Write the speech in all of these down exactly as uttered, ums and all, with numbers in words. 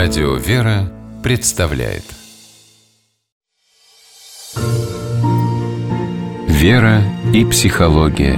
Радио «Вера» представляет «Вера и психология».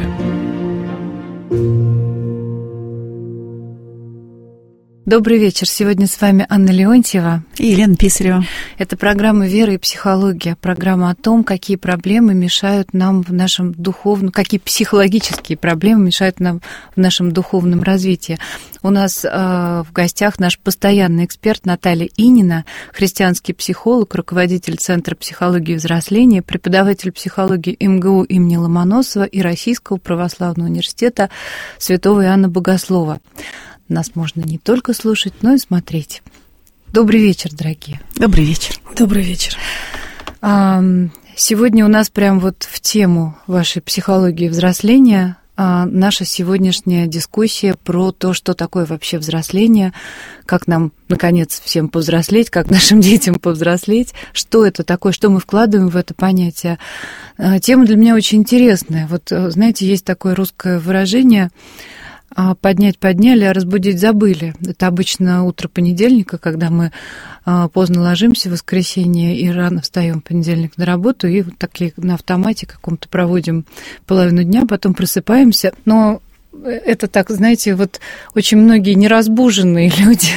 Добрый вечер. Сегодня с вами Анна Леонтьева и Елена Писарева. Это программа «Вера и психология», программа о том, какие проблемы мешают нам в нашем духовном, какие психологические проблемы мешают нам в нашем духовном развитии. У нас э, в гостях наш постоянный эксперт Наталья Инина, христианский психолог, руководитель Центра психологии и взросления, преподаватель психологии эм гэ у имени Ломоносова и Российского православного университета Святого Иоанна Богослова. Нас можно не только слушать, но и смотреть. Добрый вечер, дорогие. Добрый вечер. Добрый вечер. Сегодня у нас прям вот в тему вашей психологии взросления наша сегодняшняя дискуссия про то, что такое вообще взросление, как нам, наконец, всем повзрослеть, как нашим детям повзрослеть, что это такое, что мы вкладываем в это понятие. Тема для меня очень интересная. Вот, знаете, есть такое русское выражение «поднять подняли, а разбудить забыли». Это обычно утро понедельника, когда мы поздно ложимся в воскресенье и рано встаем в понедельник на работу, и вот такие на автомате каком-то проводим половину дня, потом просыпаемся. Но это так, знаете, вот очень многие неразбуженные люди,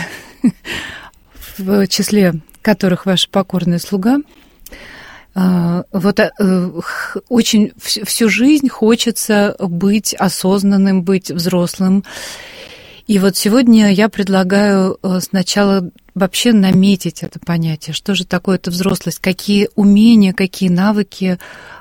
в числе которых ваша покорная слуга, вот очень всю жизнь хочется быть осознанным, быть взрослым. И вот сегодня я предлагаю сначала вообще наметить это понятие, что же такое эта взрослость, какие умения, какие навыки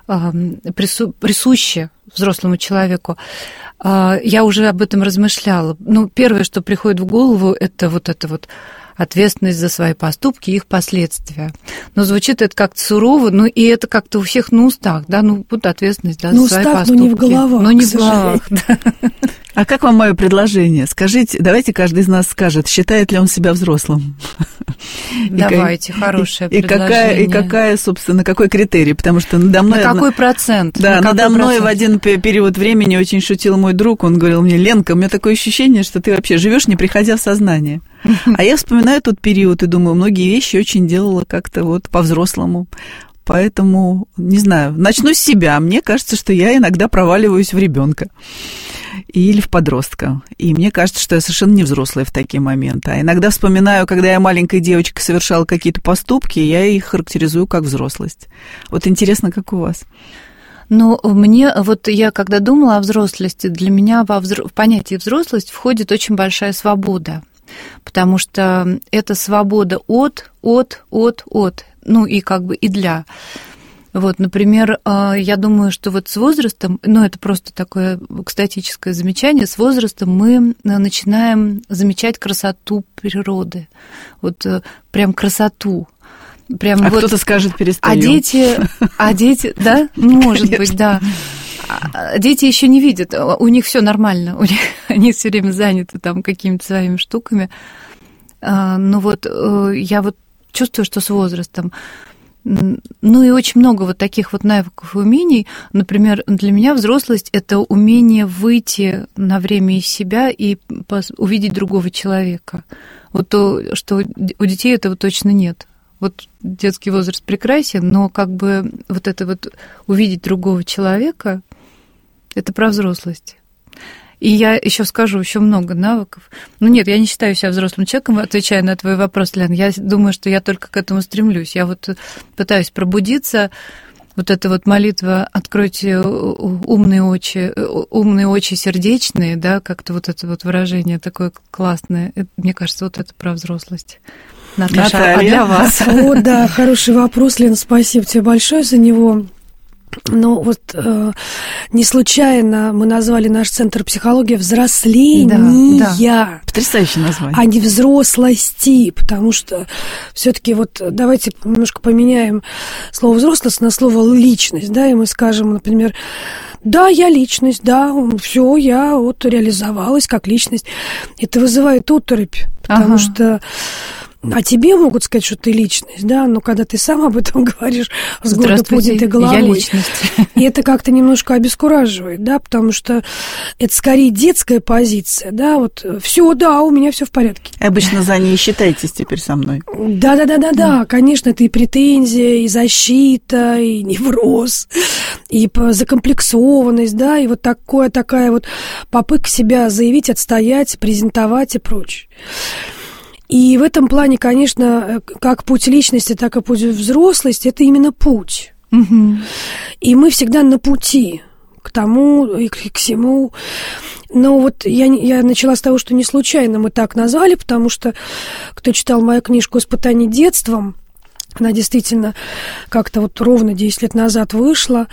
присущи взрослому человеку. Я уже об этом размышляла. Ну, первое, что приходит в голову, это вот это вот ответственность за свои поступки и их последствия. Но звучит это как-то сурово, ну и это как-то у всех на устах, да, ну вот ответственность, да, ну, за свои устав, поступки. Но не в головах, но не в головах, да. А как вам мое предложение? Скажите, давайте каждый из нас скажет, считает ли он себя взрослым? Давайте, и, хорошее и, предложение. И какая, и какая, собственно, какой критерий? Потому что надо мной... На какой процент? Да, на надо мной процент? в один период времени очень шутил мой друг, он говорил мне: Ленка, у меня такое ощущение, что ты вообще живешь, не приходя в сознание. А я вспоминаю тот период и думаю, многие вещи очень делала как-то вот по-взрослому. Поэтому, не знаю, начну с себя. Мне кажется, что я иногда проваливаюсь в ребенка или в подростка. И мне кажется, что я совершенно не взрослая в такие моменты. А иногда вспоминаю, когда я маленькой девочкой совершала какие-то поступки, я их характеризую как взрослость. Вот интересно, как у вас? Ну, мне, вот я когда думала о взрослости, для меня во взро... в понятие взрослость входит очень большая свобода. Потому что это свобода от, от, от, от, ну и как бы и для. Вот, например, я думаю, что вот с возрастом, ну это просто такое экстатическое замечание, с возрастом мы начинаем замечать красоту природы, вот прям красоту. Прям а вот... кто-то скажет, перестаю. А дети, а дети, да, может быть, да. Дети еще не видят, у них все нормально, у них, они все время заняты там какими-то своими штуками. Но вот я вот чувствую, что с возрастом. Ну и очень много вот таких вот навыков и умений. Например, для меня взрослость – это умение выйти на время из себя и увидеть другого человека. Вот то, что у детей этого точно нет. Вот детский возраст прекрасен, но как бы вот это вот увидеть другого человека – это про взрослость. И я еще скажу, еще много навыков. Ну нет, я не считаю себя взрослым человеком, отвечая на твой вопрос, Лен. Я думаю, что я только к этому стремлюсь. Я вот пытаюсь пробудиться. Вот эта вот молитва «Откройте умные очи, умные очи сердечные», да, как-то вот это вот выражение такое классное. Это, мне кажется, вот это про взрослость. Наташа, Наталья. А для вас? О, да, хороший вопрос, Лена, спасибо тебе большое за него. Ну вот э, не случайно мы назвали наш центр психологии «Взросления», да, да. Потрясающее название, а не «взрослости», потому что все-таки вот давайте немножко поменяем слово «взрослость» на слово «личность», да, и мы скажем, например, да, я личность, да, все, я вот реализовалась как личность. Это вызывает оторопь, потому ага. что А тебе могут сказать, что ты личность, да, но когда ты сам об этом говоришь с гордо поднятой головой, я личность. И это как-то немножко обескураживает, да, потому что это скорее детская позиция, да, вот все, да, у меня все в порядке. Обычно за ней считаетесь теперь со мной. Да-да-да-да-да, конечно, это и претензия, и защита, и невроз, и закомплексованность, да, и вот такое, такая вот попытка себя заявить, отстоять, презентовать и прочее. И в этом плане, конечно, как путь личности, так и путь взрослости, это именно путь. Угу. И мы всегда на пути к тому и к всему. Но вот я, я начала с того, что не случайно мы так назвали, потому что кто читал мою книжку «Испытание детством», она действительно как-то вот ровно десять лет назад вышла,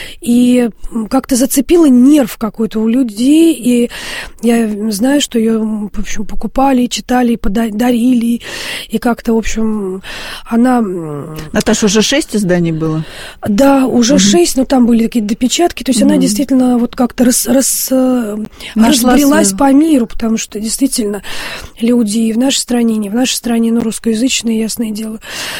и как-то зацепила нерв какой-то у людей, и я знаю, что ее, в общем, покупали, читали, подарили, и как-то, в общем, она... Наташа, уже шесть изданий было? Да, уже угу. шесть, но там были какие-то допечатки, то есть угу. она действительно вот как-то рас, рас, разбрелась свою. По миру, потому что действительно люди и в нашей стране, не в нашей стране, но русскоязычные, ясное дело,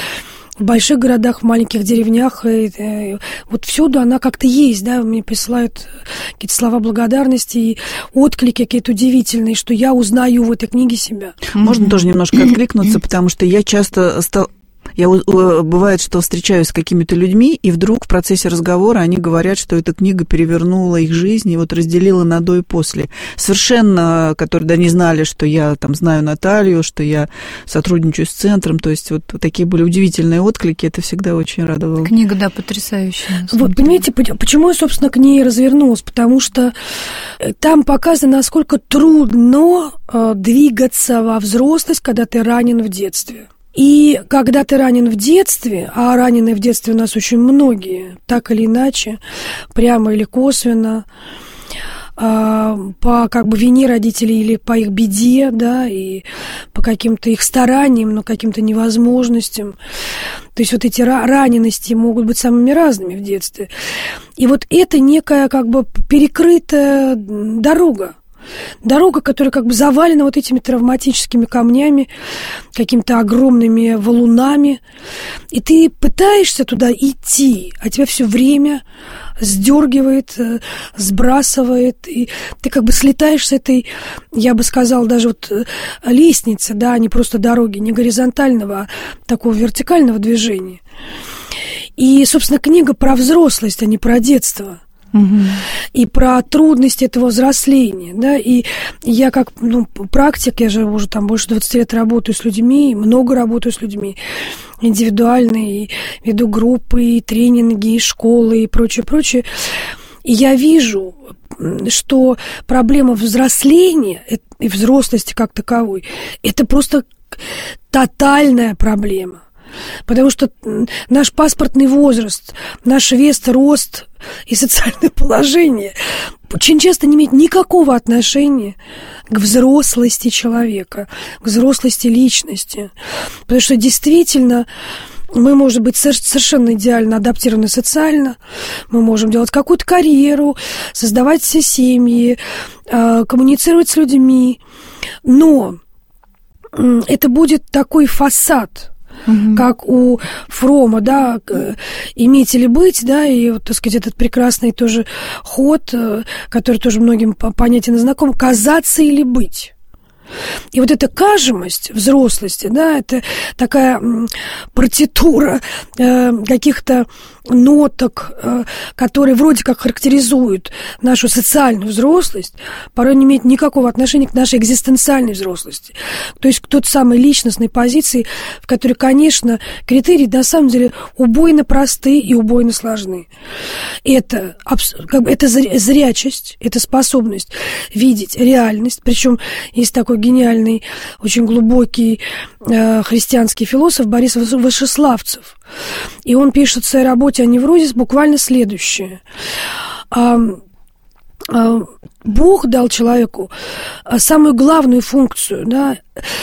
в больших городах, в маленьких деревнях, и, и, вот всюду она как-то есть, да, мне присылают какие-то слова благодарности и отклики какие-то удивительные, что я узнаю в этой книге себя. Можно тоже немножко откликнуться, потому что я часто стал... Я, бывает, что встречаюсь с какими-то людьми, и вдруг в процессе разговора они говорят, что эта книга перевернула их жизнь и вот разделила на до и после. Совершенно, которые да, не знали, что я там знаю Наталью, что я сотрудничаю с центром. То есть вот такие были удивительные отклики, это всегда очень радовало. Книга, да, потрясающая. Вот, понимаете, почему я, собственно, к ней развернулась? Потому что там показано, насколько трудно двигаться во взрослость, когда ты ранен в детстве. И когда ты ранен в детстве, а раненые в детстве у нас очень многие, так или иначе, прямо или косвенно, по как бы вине родителей или по их беде, да, и по каким-то их стараниям, но каким-то невозможностям. То есть вот эти ранености могут быть самыми разными в детстве. И вот это некая как бы перекрытая дорога. Дорога, которая как бы завалена вот этими травматическими камнями, какими-то огромными валунами, и ты пытаешься туда идти, а тебя все время сдергивает, сбрасывает, и ты как бы слетаешь с этой, я бы сказала, даже вот лестницы, да, не просто дороги, не горизонтального, а такого вертикального движения. И, собственно, книга про взрослость, а не про детство. Угу. И про трудности этого взросления, да, и я как, ну, практик, я же уже там больше двадцати лет работаю с людьми, много работаю с людьми, индивидуально, и веду группы, и тренинги, и школы, и прочее, прочее, и я вижу, что проблема взросления и взрослости как таковой, это просто тотальная проблема. Потому что наш паспортный возраст, наш вес, рост и социальное положение очень часто не имеет никакого отношения к взрослости человека, к взрослости личности. Потому что действительно мы можем быть совершенно идеально адаптированы социально, мы можем делать какую-то карьеру, создавать все семьи, коммуницировать с людьми, но это будет такой фасад, угу. как у Фрома, да, иметь или быть, да, и вот, так сказать, этот прекрасный тоже ход, который тоже многим понятен и знаком, казаться или быть. И вот эта кажемость взрослости, да, это такая партитура э, каких-то ноток, э, которые вроде как характеризуют нашу социальную взрослость, порой не имеет никакого отношения к нашей экзистенциальной взрослости. То есть к той самой личностной позиции, в которой, конечно, критерии на самом деле убойно просты и убойно сложны. Это, как бы, это зрячесть, это способность видеть реальность, причем есть такой гениальный, очень глубокий э, христианский философ Борис Вышеславцев. И он пишет в своей работе о неврозе буквально следующее. А, а, Бог дал человеку самую главную функцию, да,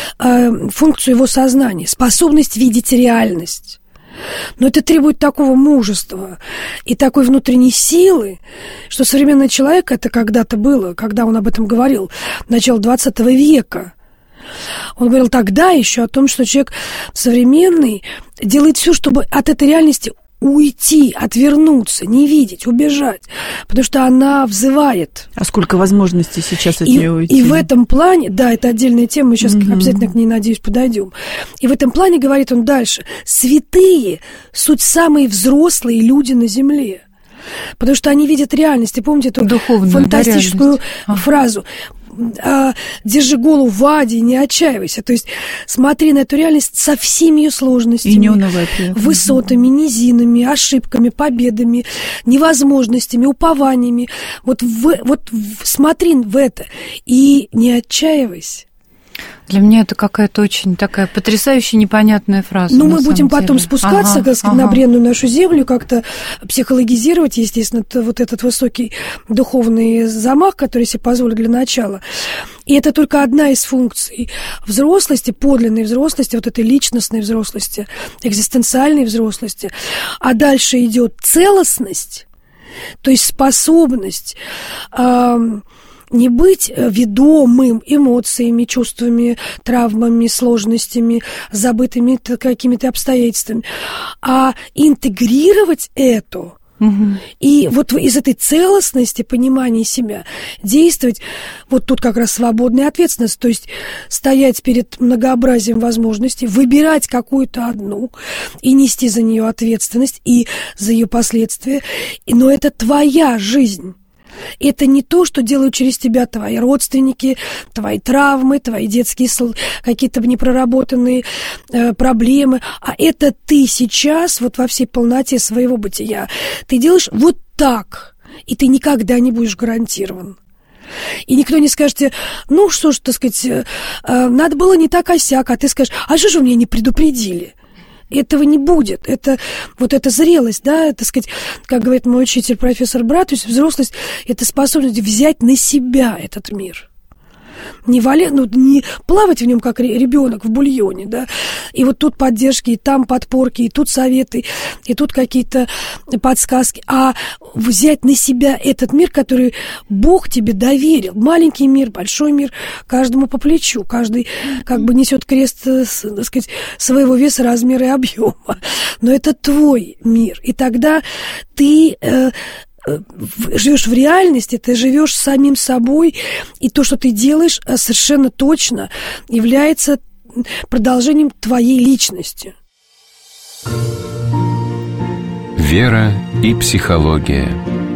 функцию его сознания, способность видеть реальность. Но это требует такого мужества и такой внутренней силы, что современный человек, это когда-то было, когда он об этом говорил, начало двадцатого века, Он говорил тогда еще о том, что человек современный делает все, чтобы от этой реальности уйти, отвернуться, не видеть, убежать, потому что она взывает. А сколько возможностей сейчас от и, нее уйти? И в этом плане, да, это отдельная тема, мы сейчас mm-hmm. обязательно к ней, надеюсь, подойдем. И в этом плане, говорит он дальше, святые – суть самые взрослые люди на земле. Потому что они видят реальность. И помните эту духовную, фантастическую да, фразу а, «Держи голову в аде, не отчаивайся». То есть смотри на эту реальность со всеми ее сложностями, высотами, низинами, ошибками, победами, невозможностями, упованиями. Вот, в, вот в, смотри в это и не отчаивайся. Для меня это какая-то очень такая потрясающе непонятная фраза. Ну, мы будем потом деле. спускаться, ага, так сказать, ага. на бренную нашу землю, как-то психологизировать, естественно, вот этот высокий духовный замах, который себе позволю для начала. И это только одна из функций взрослости, подлинной взрослости, вот этой личностной взрослости, экзистенциальной взрослости. А дальше идет целостность, то есть способность... Э- не быть ведомым эмоциями, чувствами, травмами, сложностями, забытыми какими-то обстоятельствами, а интегрировать это. Угу. И вот из этой целостности, понимания себя, действовать, вот тут как раз свободная ответственность, то есть стоять перед многообразием возможностей, выбирать какую-то одну и нести за нее ответственность и за ее последствия, но это твоя жизнь. Это не то, что делают через тебя твои родственники, твои травмы, твои детские какие-то непроработанные э, проблемы, а это ты сейчас вот во всей полноте своего бытия. Ты делаешь вот так, и ты никогда не будешь гарантирован. И никто не скажет тебе, ну что ж, так сказать, э, надо было не так, а сяк, а ты скажешь, а что же вы меня не предупредили? Этого не будет. Это вот эта зрелость, да, так сказать, как говорит мой учитель, профессор Брат, то есть взрослость – это способность взять на себя этот мир. Не, валя... ну, не плавать в нем, как ребенок в бульоне, да, и вот тут поддержки, и там подпорки, и тут советы, и тут какие-то подсказки, а взять на себя этот мир, который Бог тебе доверил, маленький мир, большой мир, каждому по плечу, каждый как бы несет крест, так сказать, своего веса, размера и объема, но это твой мир, и тогда ты... Э, живешь в реальности, ты живешь самим собой, и то, что ты делаешь, совершенно точно является продолжением твоей личности. Вера и психология.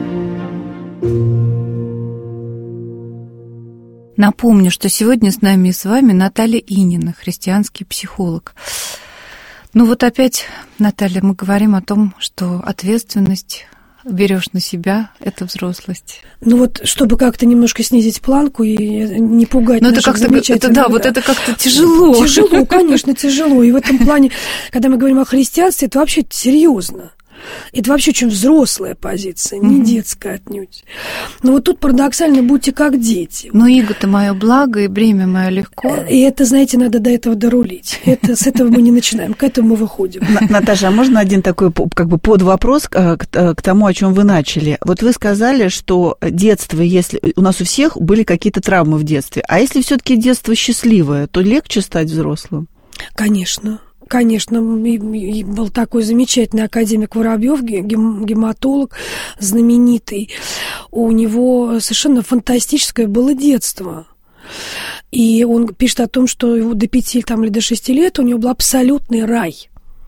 Напомню, что сегодня с нами и с вами Наталья Инина, христианский психолог. Ну вот опять, Наталья, мы говорим о том, что ответственность берешь на себя, это взрослость. Ну вот, чтобы как-то немножко снизить планку и не пугать Но наших это замечательных... Это, да, вот это как-то тяжело. Тяжело, конечно, тяжело. И в этом плане, когда мы говорим о христианстве, это вообще серьезно. Это вообще очень взрослая позиция, не mm-hmm. детская отнюдь. Но вот тут парадоксально будьте как дети. Но иго-то мое благо, и бремя мое легко. И это, знаете, надо до этого дорулить. Это, с этого мы не начинаем, к этому мы выходим. Наташа, а можно один такой как бы подвопрос к, к тому, о чем вы начали? Вот вы сказали, что детство, если у нас у всех были какие-то травмы в детстве, а если все-таки детство счастливое, то легче стать взрослым? Конечно. Конечно, был такой замечательный академик Воробьев, гематолог знаменитый. У него совершенно фантастическое было детство. И он пишет о том, что его до пяти там, или до шести лет у него был абсолютный рай.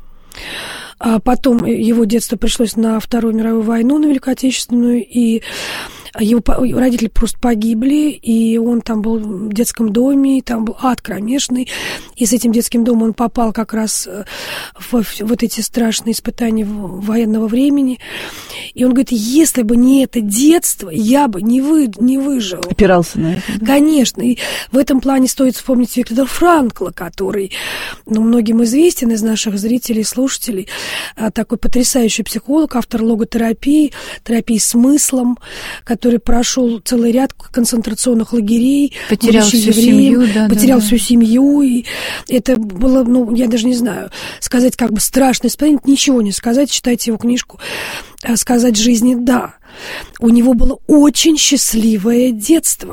А потом его детство пришлось на Вторую мировую войну, на Великую Отечественную, и его родители просто погибли, и он там был в детском доме, и там был ад кромешный, и с этим детским домом он попал как раз в вот эти страшные испытания военного времени. И он говорит, если бы не это детство, я бы не, вы, не выжил. Опирался на это. Да? Конечно. И в этом плане стоит вспомнить Виктора Франкла, который, ну, многим известен из наших зрителей, слушателей, такой потрясающий психолог, автор логотерапии, терапии смыслом, который прошел целый ряд концентрационных лагерей, потерял всю евреем, семью, да, потерял да, всю да. семью, и это было, ну, я даже не знаю, сказать как бы страшное испытание, ничего не сказать, читайте его книжку, сказать жизни да. У него было очень счастливое детство.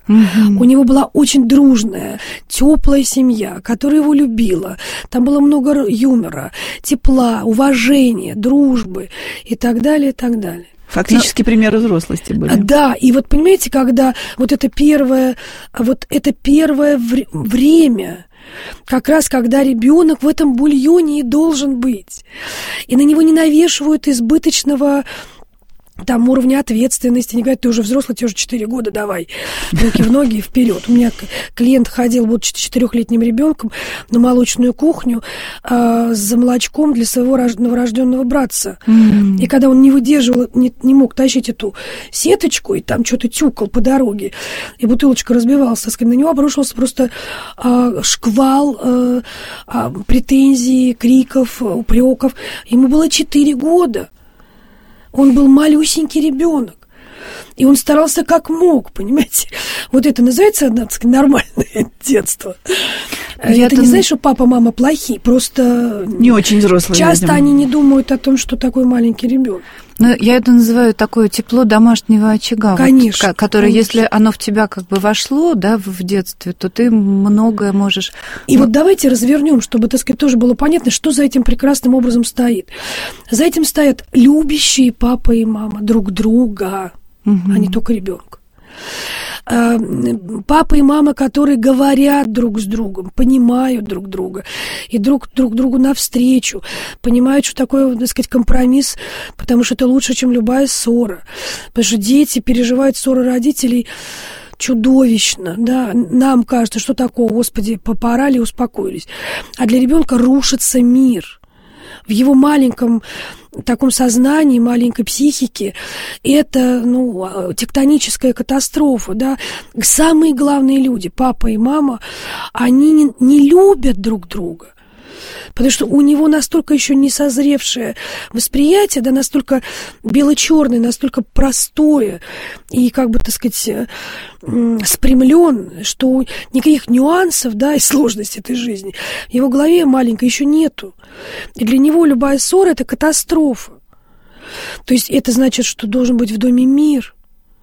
Угу. У него была очень дружная, теплая семья, которая его любила. Там было много юмора, тепла, уважения, дружбы и так далее, и так далее. Фактически Но... примеры взрослости были. Да, и вот понимаете, когда вот это первое, вот это первое вре- время, как раз когда ребенок в этом бульоне и должен быть, и на него не навешивают избыточного там уровня ответственности, не говорят, ты уже взрослый, тебе уже четыре года, давай, руки в ноги и вперед. У меня клиент ходил, будучи четырехлетним ребенком, на молочную кухню э, за молочком для своего новорожденного братца. Mm-hmm. И когда он не выдерживал, не, не мог тащить эту сеточку, и там что-то тюкал по дороге, и бутылочка разбивалась, так сказать, на него обрушился просто э, шквал э, э, претензий, криков, упреков. Ему было четыре года. Он был малюсенький ребенок, и он старался как мог, понимаете? Вот это называется, надо сказать, нормальное детство. Я это не значит, что папа, мама плохие, просто не очень взрослые. Часто видимо. Они не думают о том, что такой маленький ребенок. Ну, я это называю такое тепло домашнего очага. Конечно. Вот, которое, конечно. Если оно в тебя как бы вошло, да, в детстве, то ты многое можешь... И вот давайте развернем, чтобы, так сказать, тоже было понятно, что за этим прекрасным образом стоит. За этим стоят любящие папа и мама друг друга, угу. а не только ребенка. Папа и мама, которые говорят друг с другом, понимают друг друга, и друг, друг другу навстречу, понимают, что такое, так сказать, компромисс, потому что это лучше, чем любая ссора. Потому что дети переживают ссоры родителей чудовищно, да, нам кажется, что такое, Господи, поорали и успокоились. А для ребенка рушится мир. В его маленьком таком сознании, маленькой психике это, ну, тектоническая катастрофа, да. Самые главные люди, папа и мама, они не, не любят друг друга. Потому что у него настолько еще не созревшее восприятие, да, настолько бело-черное, настолько простое и, как бы, так сказать, спрямлен, что никаких нюансов, да, и сложностей этой жизни в его голове маленькой еще нету. И для него любая ссора – это катастрофа. То есть это значит, что должен быть в доме мир.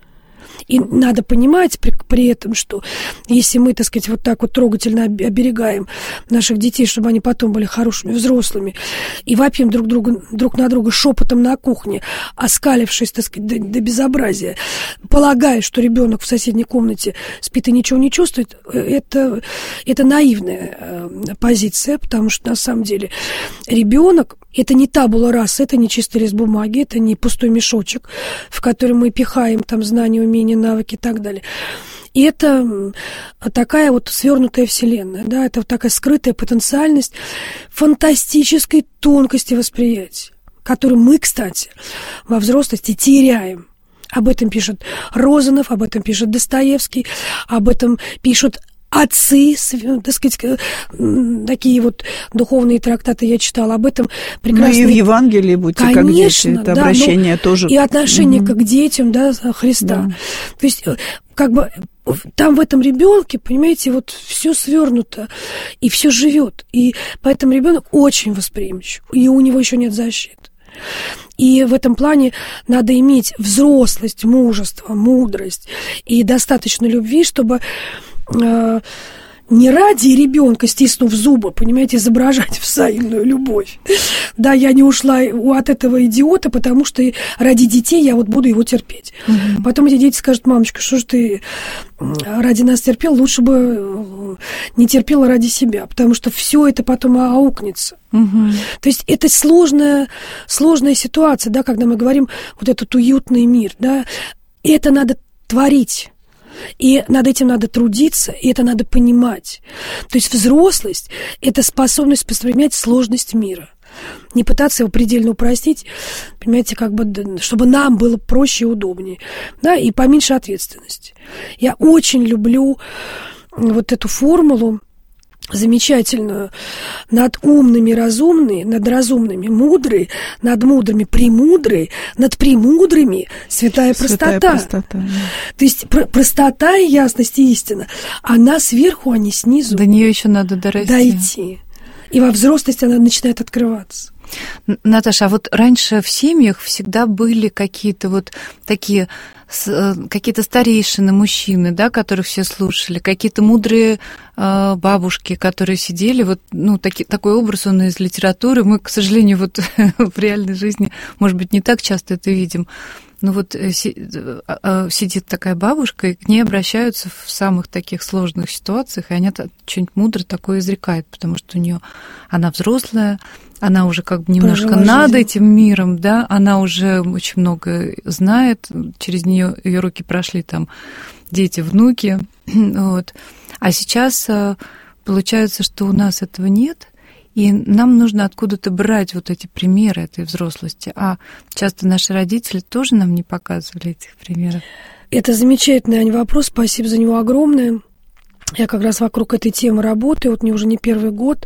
И надо понимать при, при этом, что если мы, так сказать, вот так вот трогательно оберегаем наших детей, чтобы они потом были хорошими взрослыми, и вопим друг, друга, друг на друга шепотом на кухне, оскалившись, так сказать, до, до безобразия, полагая, что ребенок в соседней комнате спит и ничего не чувствует, это, это наивная позиция, потому что на самом деле ребенок это не табула раса, это не чистый лист бумаги, это не пустой мешочек, в который мы пихаем там знания, умения, навыки и так далее. И это такая вот свернутая вселенная, да, это вот такая скрытая потенциальность фантастической тонкости восприятия, которую мы, кстати, во взрослости теряем. Об этом пишет Розанов, об этом пишет Достоевский, об этом пишут отцы, так сказать, такие вот духовные трактаты я читала, об этом прекрасно. Ну и в Евангелии будьте как дети, это да, обращение тоже. И отношение угу. к детям, да, Христа. Да. То есть, как бы, там в этом ребенке, понимаете, вот все свернуто, и все живет. И поэтому ребенок очень восприимчив, и у него еще нет защиты. И в этом плане надо иметь взрослость, мужество, мудрость и достаточно любви, чтобы не ради ребенка, стиснув зубы, понимаете, изображать взаимную любовь. Да, я не ушла от этого идиота, потому что ради детей я вот буду его терпеть. Угу. Потом эти дети скажут: мамочка, что ж ты ради нас терпел, лучше бы не терпела ради себя, потому что все это потом аукнется. Угу. То есть это сложная, сложная ситуация, да, когда мы говорим вот этот уютный мир, да, это надо творить. И над этим надо трудиться, и это надо понимать. То есть взрослость – это способность воспринимать сложность мира. Не пытаться его предельно упростить, понимаете, как бы, чтобы нам было проще и удобнее, да, и поменьше ответственности. Я очень люблю вот эту формулу замечательную: над умными разумные, над разумными мудрые, над мудрыми премудрые, над премудрыми святая, святая простота. простота да. То есть про- простота и ясность и истина, она сверху, а не снизу. До нее еще надо дорасти. Дойти. И во взрослости она начинает открываться. Наташа, а вот раньше в семьях всегда были какие-то вот такие какие-то старейшины, мужчины, да, которых все слушали, какие-то мудрые э, бабушки, которые сидели, вот, ну, таки, такой образ, он из литературы, мы, к сожалению, вот в реальной жизни, может быть, не так часто это видим, но вот сидит такая бабушка, и к ней обращаются в самых таких сложных ситуациях, и она что-нибудь мудро такое изрекает, потому что у нее она взрослая, она уже как бы немножко Прожила над жизнь. Этим миром, да, она уже очень много знает, через нее ее руки прошли там дети, внуки, вот. А сейчас получается, что у нас этого нет, и нам нужно откуда-то брать вот эти примеры этой взрослости. А часто наши родители тоже нам не показывали этих примеров. Это замечательный, Ань, вопрос, спасибо за него огромное. Я как раз вокруг этой темы работаю, вот мне уже не первый год.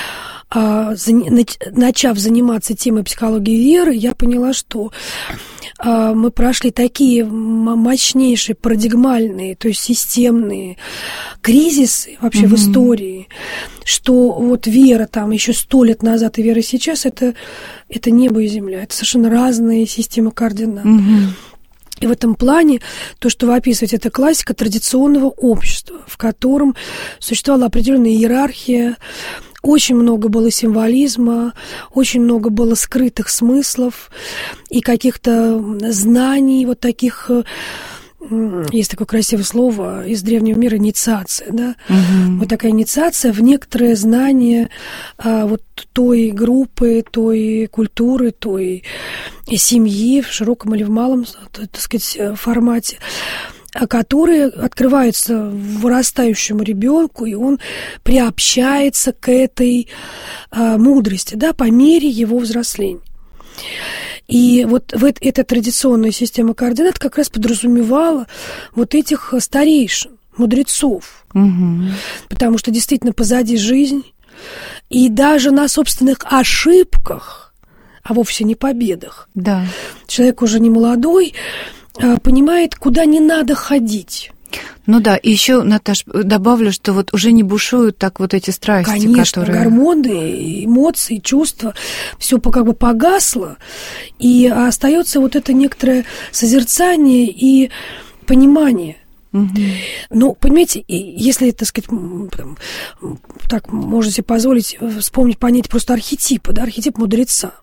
Начав заниматься темой психологии веры, я поняла, что мы прошли такие мощнейшие, парадигмальные, то есть системные кризисы вообще mm-hmm. в истории, что вот вера там еще сто лет назад и вера сейчас это, это небо и земля, это совершенно разные системы координат. Mm-hmm. И в этом плане то, что вы описываете, это классика традиционного общества, в котором существовала определенная иерархия. Очень много было символизма, очень много было скрытых смыслов и каких-то знаний, вот таких, есть такое красивое слово из древнего мира, инициация, да? Угу. Вот такая инициация в некоторое знание а, вот той группы, той культуры, той семьи в широком или в малом, так сказать, формате, которые открываются вырастающему ребенку, и он приобщается к этой а, мудрости, да, по мере его взросления. И вот в это, эта традиционная система координат как раз подразумевала вот этих старейшин, мудрецов. Угу. Потому что действительно позади жизнь, и даже на собственных ошибках, а вовсе не победах, да. человек уже не молодой, понимает, куда не надо ходить. Ну да, и еще, Наташ, добавлю, что вот уже не бушуют так вот эти страсти, Конечно, которые... гормоны, эмоции, чувства, все как бы погасло, и остается вот это некоторое созерцание и понимание. Угу. Ну, понимаете, если, так сказать, там, так можете позволить вспомнить понятие просто архетипа, да, архетип мудреца.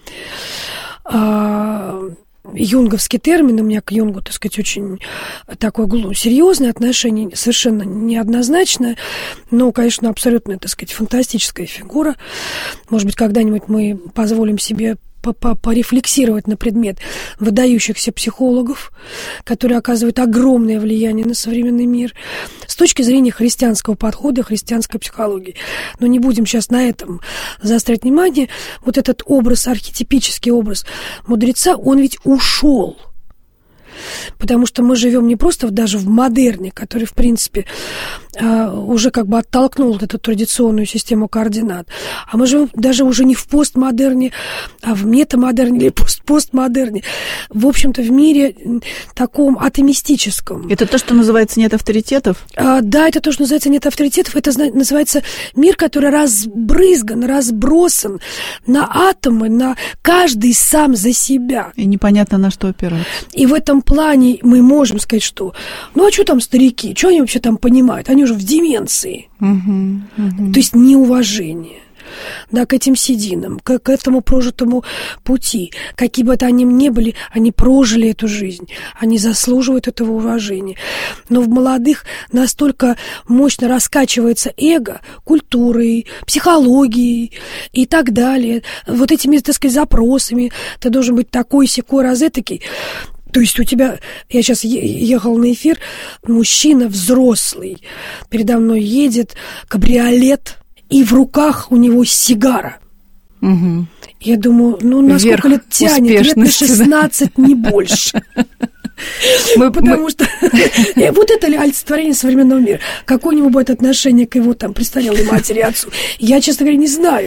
Юнговский термин, у меня к Юнгу, так сказать, очень такое серьезное отношение, совершенно неоднозначное, но, конечно, абсолютно, так сказать, фантастическая фигура. Может быть, когда-нибудь мы позволим себе порефлексировать на предмет выдающихся психологов, которые оказывают огромное влияние на современный мир с точки зрения христианского подхода, христианской психологии. Но не будем сейчас на этом заострять внимание. Вот этот образ, архетипический образ мудреца, он ведь ушел. Потому что мы живем не просто даже в модерне, который, в принципе, уже как бы оттолкнул вот эту традиционную систему координат, а мы живем даже уже не в постмодерне, а в метамодерне или пост постмодерне. В общем-то, в мире таком атомистическом. Это то, что называется «нет авторитетов»? А, да, это то, что называется «нет авторитетов». Это называется мир, который разбрызган, разбросан на атомы, на каждый сам за себя. И непонятно, на что опираться. И в этом плане мы можем сказать, что ну а что там старики, что они вообще там понимают? Они уже в деменции. Угу, угу. То есть неуважение, да, к этим сединам, к, к этому прожитому пути. Какие бы то они ни были, они прожили эту жизнь, они заслуживают этого уважения. Но в молодых настолько мощно раскачивается эго культурой, психологией и так далее. Вот этими, так сказать, запросами. Ты должен быть такой, сякой, розетокий. То есть у тебя, я сейчас ехал на эфир, мужчина взрослый, передо мной едет кабриолет, и в руках у него сигара. Угу. Я думаю, ну, насколько лет тянет? Лет на шестнадцать, да? Не больше. Мы, Потому мы... что вот это ли олицетворение современного мира? Какое у него будет отношение к его там престарелой матери и отцу? Я, честно говоря, не знаю.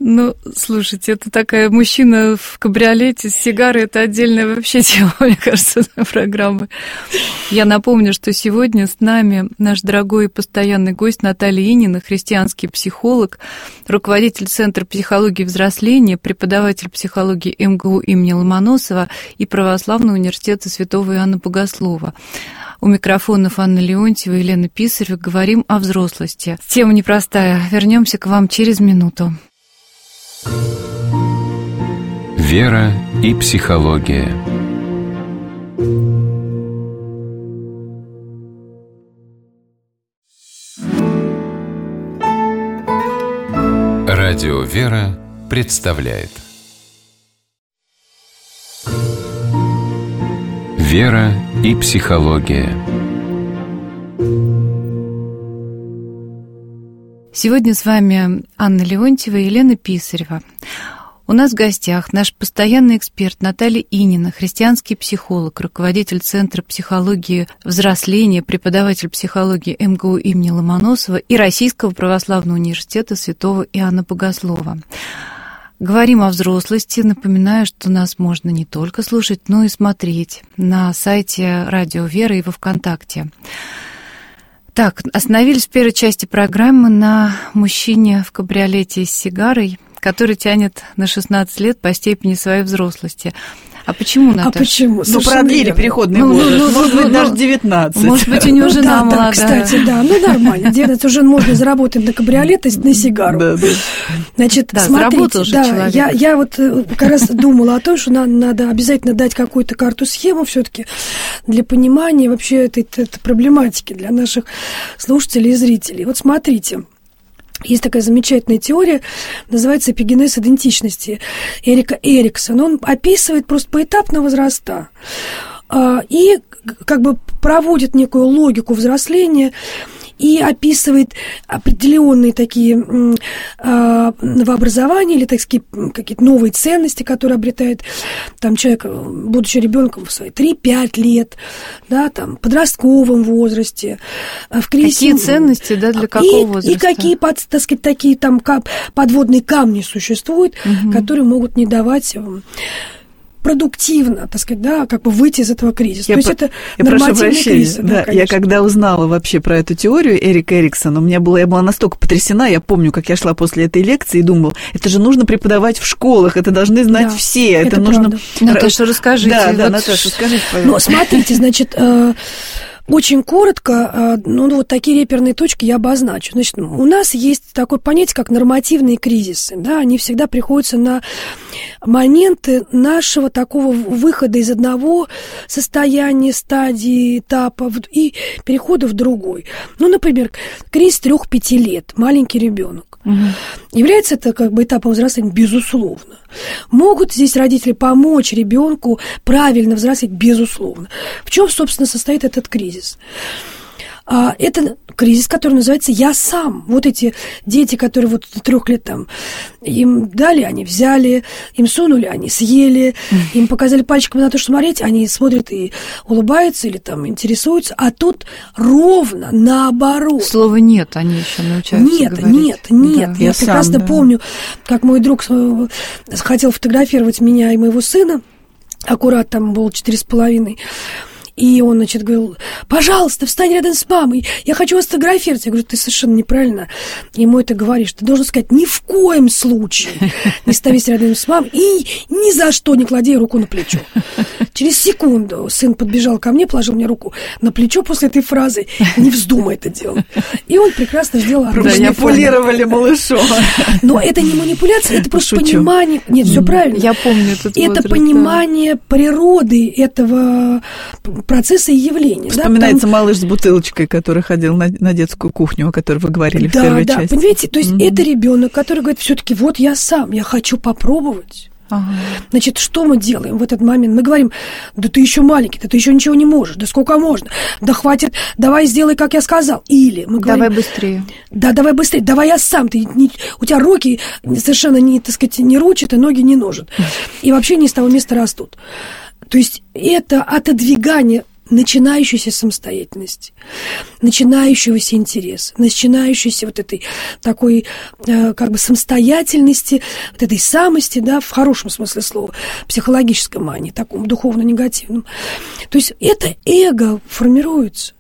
Ну, слушайте, это такая мужчина в кабриолете с сигарой, это отдельная вообще тема, мне кажется, программы. Я напомню, что сегодня с нами наш дорогой и постоянный гость Наталья Инина, христианский психолог, руководитель Центра психологии взросления, преподаватель психологии эм гэ у имени Ломоносова и Православного университета Святого Иоанна Богослова. У микрофонов Анна Леонтьева и Елена Писарева. Говорим о взрослости. Тема непростая. Вернемся к вам через минуту. Вера и психология. Радио «Вера» представляет Вера и психология. Сегодня с вами Анна Леонтьева и Елена Писарева. У нас в гостях наш постоянный эксперт Наталья Инина, христианский психолог, руководитель Центра психологии взросления, преподаватель психологии эм гэ у имени Ломоносова и Российского православного университета Святого Иоанна Богослова. Говорим о взрослости. Напоминаю, что нас можно не только слушать, но и смотреть на сайте Радио Вера и во ВКонтакте. Так, остановились в первой части программы на мужчине в кабриолете с сигарой, который тянет на шестнадцать лет по степени своей взрослости. А почему, Наташа? А почему? Ну, продлили переходный ну, возраст. Ну, ну, может ну, быть, ну, даже девятнадцать. Может быть, у него жена ну, да, молодая. Да, кстати, да, ну нормально. девятнадцать уже можно заработать на кабриолет, на сигару. Да, да. Значит, да, смотрите, да, я, я вот как раз думала о том, что надо, надо обязательно дать какую-то карту-схему все-таки для понимания вообще этой, этой проблематики для наших слушателей и зрителей. Вот смотрите. Есть такая замечательная теория, называется эпигенез идентичности Эрика Эриксона. Он описывает просто поэтапно возраста и как бы проводит некую логику взросления и описывает определенные такие новообразования или, так сказать, какие-то новые ценности, которые обретает там человек, будучи ребенком в свои три-пять лет, да, там, в подростковом возрасте, в кризисе. Какие ценности, да, для какого и, возраста? И какие, так сказать, такие там подводные камни существуют, угу. которые могут не давать продуктивно, так сказать, да, как бы выйти из этого кризиса. Я То есть про... это я нормативный кризис. Да, да, я когда узнала вообще про эту теорию Эрика Эриксона, у меня было, я была настолько потрясена, я помню, как я шла после этой лекции и думала, это же нужно преподавать в школах, это должны знать да, все, это, это нужно... Правда. Наташа, расскажите. Да, вот... да, Наташа, скажите, пожалуйста. Ну, смотрите, значит... Очень коротко, ну, вот такие реперные точки я обозначу. Значит, у нас есть такое понятие, как нормативные кризисы. Да, они всегда приходятся на моменты нашего такого выхода из одного состояния, стадии, этапа и перехода в другой. Ну, например, кризис трех-пяти лет, маленький ребенок. Угу. Является это как бы этапом взросления? Безусловно. Могут здесь родители помочь ребенку правильно взрослеть? Безусловно. В чем, собственно, состоит этот кризис? Это кризис, который называется «я сам». Вот эти дети, которые вот трех лет там, им дали, они взяли, им сунули, они съели, им показали пальчиком на то, что смотреть, они смотрят и улыбаются или там интересуются, а тут ровно наоборот. Слова «нет», они еще научаются нет, говорить. Нет, нет, нет. Да, я я прекрасно сам, да. помню, как мой друг хотел фотографировать меня и моего сына, аккурат там был четыре с половиной. И он, значит, говорил, пожалуйста, встань рядом с мамой, я хочу вас сфотографировать. Я говорю, ты совершенно неправильно ему это говоришь. Ты должен сказать, ни в коем случае не становись рядом с мамой и ни за что не клади руку на плечо. Через секунду сын подбежал ко мне, положил мне руку на плечо после этой фразы, не вздумай это делать. И он прекрасно сделал. Манипулировали малышом. Но это не манипуляция, это просто Шучу. Понимание. Нет, все правильно. Я помню этот Это возраст, понимание да. природы этого процесса и явления. Вспоминается да, там... малыш с бутылочкой, который ходил на, на детскую кухню, о которой вы говорили да, в первой да, части. Да, понимаете, то есть mm-hmm. это ребенок, который говорит, все-таки вот я сам, я хочу попробовать. Ага. Значит, что мы делаем в этот момент? Мы говорим, да ты еще маленький, да ты еще ничего не можешь, да сколько можно, да хватит, давай сделай, как я сказал. Или мы говорим, давай быстрее. Да, давай быстрее, давай я сам, ты, не, у тебя руки совершенно не, так сказать, не ручат, и ноги не ножат, и вообще не с того места растут. То есть это отодвигание начинающейся самостоятельности, начинающегося интереса, начинающейся вот этой такой э, как бы самостоятельности, вот этой самости, да, в хорошем смысле слова, психологическом, а не таком духовно-негативном. То есть это эго формируется.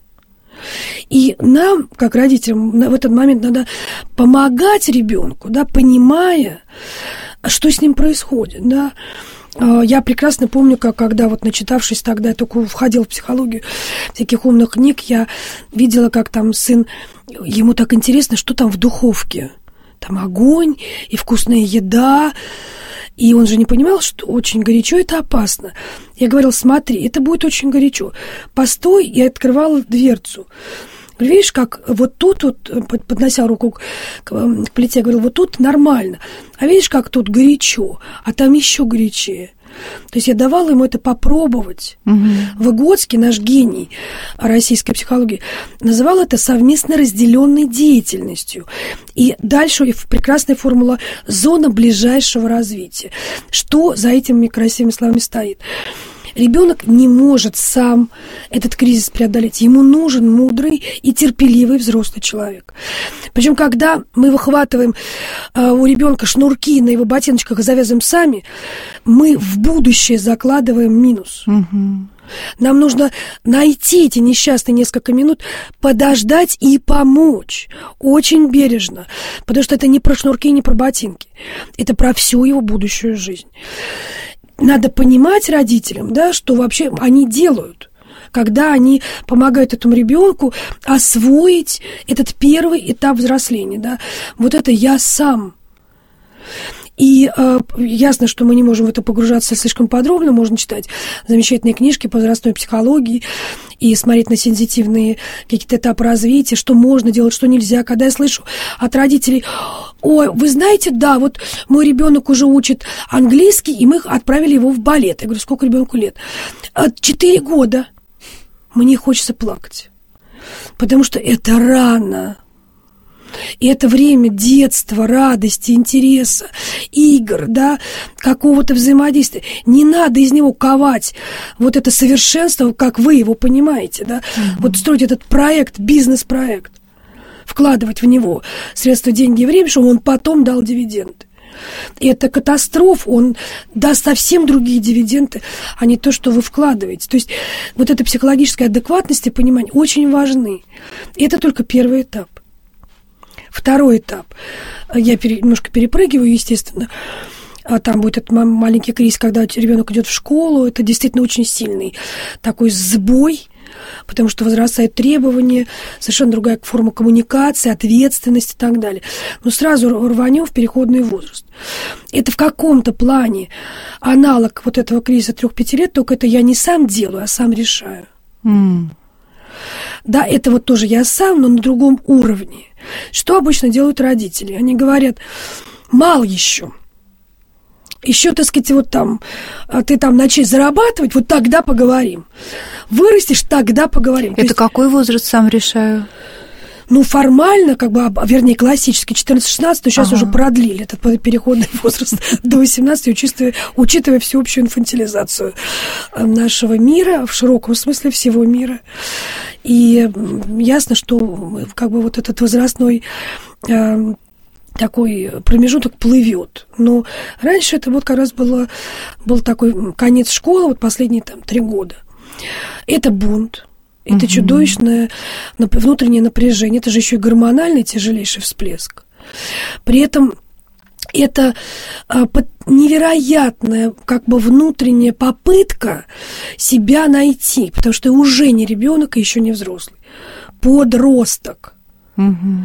И нам, как родителям, в этот момент надо помогать ребенку, да, понимая, что с ним происходит, да. Я прекрасно помню, как когда вот начитавшись тогда, я только входила в психологию всяких умных книг, я видела, как там сын, ему так интересно, что там в духовке. Там огонь и вкусная еда. И он же не понимал, что очень горячо, это опасно. Я говорила, смотри, это будет очень горячо. Постой, и открывала дверцу. Видишь, как вот тут, вот, поднося руку к плите, я говорила, вот тут нормально. А видишь, как тут горячо, а там еще горячее. То есть я давала ему это попробовать. Угу. Выгодский, наш гений российской психологии, называл это совместно разделенной деятельностью. И дальше прекрасная формула «зона ближайшего развития». Что за этими красивыми словами стоит? Ребенок не может сам этот кризис преодолеть. Ему нужен мудрый и терпеливый взрослый человек. Причем, когда мы выхватываем э, у ребенка шнурки на его ботиночках и завязываем сами, мы в будущее закладываем минус. Угу. Нам нужно найти эти несчастные несколько минут, подождать и помочь. Очень бережно. Потому что это не про шнурки, не про ботинки. Это про всю его будущую жизнь. Надо понимать родителям, да, что вообще они делают, когда они помогают этому ребенку освоить этот первый этап взросления, да. Вот это «я сам». И э, ясно, что мы не можем в это погружаться слишком подробно, можно читать замечательные книжки по возрастной психологии и смотреть на сенситивные какие-то этапы развития, что можно делать, что нельзя. Когда я слышу от родителей: ой, вы знаете, да, вот мой ребенок уже учит английский, и мы отправили его в балет. Я говорю, сколько ребенку лет? Четыре года. Мне хочется плакать, потому что это рано. И это время детства, радости, интереса, игр, да, какого-то взаимодействия. Не надо из него ковать вот это совершенство, как вы его понимаете, да. Mm-hmm. Вот строить этот проект, бизнес-проект, вкладывать в него средства, деньги и время, чтобы он потом дал дивиденды. И это катастрофа, он даст совсем другие дивиденды, а не то, что вы вкладываете. То есть вот эта психологическая адекватность и понимание очень важны. И это только первый этап. Второй этап. Я пере, немножко перепрыгиваю, естественно. Там будет этот маленький кризис, когда ребенок идет в школу. Это действительно очень сильный такой сбой, потому что возрастают требования, совершенно другая форма коммуникации, ответственности и так далее. Но сразу рванем в переходный возраст. Это в каком-то плане аналог вот этого кризиса трех-пяти лет, только это я не сам делаю, а сам решаю. Mm. Да, это вот тоже я сам, но на другом уровне. Что обычно делают родители? Они говорят: мало еще. Еще, так сказать, вот там, ты там начни зарабатывать, вот тогда поговорим. Вырастешь, тогда поговорим. Это есть, какой возраст сам решаю? Ну, формально, как бы, вернее, классически четырнадцать-шестнадцать, то сейчас ага. уже продлили этот переходный возраст до восемнадцати, учитывая, учитывая всеобщую инфантилизацию нашего мира, в широком смысле всего мира. И ясно, что как бы вот этот возрастной э, такой промежуток плывет. Но раньше это вот как раз было, был такой конец школы, вот последние там три года. Это бунт. Это mm-hmm. чудовищное внутреннее напряжение. Это же еще и гормональный тяжелейший всплеск. При этом это а, невероятная как бы внутренняя попытка себя найти, потому что уже не ребенок и еще не взрослый. Подросток. Mm-hmm.